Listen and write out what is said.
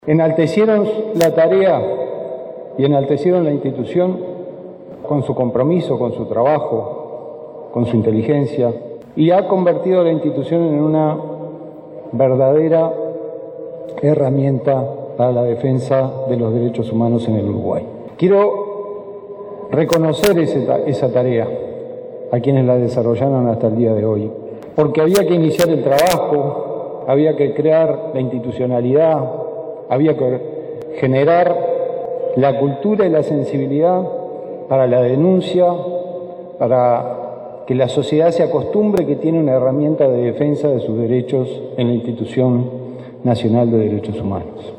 Enaltecieron la tarea y enaltecieron la institución con su compromiso, con su trabajo, con su inteligencia, y ha convertido a la institución en una verdadera herramienta para la defensa de los derechos humanos en el Uruguay. Quiero reconocer esa tarea a quienes la desarrollaron hasta el día de hoy, porque había que iniciar el trabajo, había que crear la institucionalidad, había que generar la cultura y la sensibilidad para la denuncia, para que la sociedad se acostumbre que tiene una herramienta de defensa de sus derechos en la Institución Nacional de Derechos Humanos.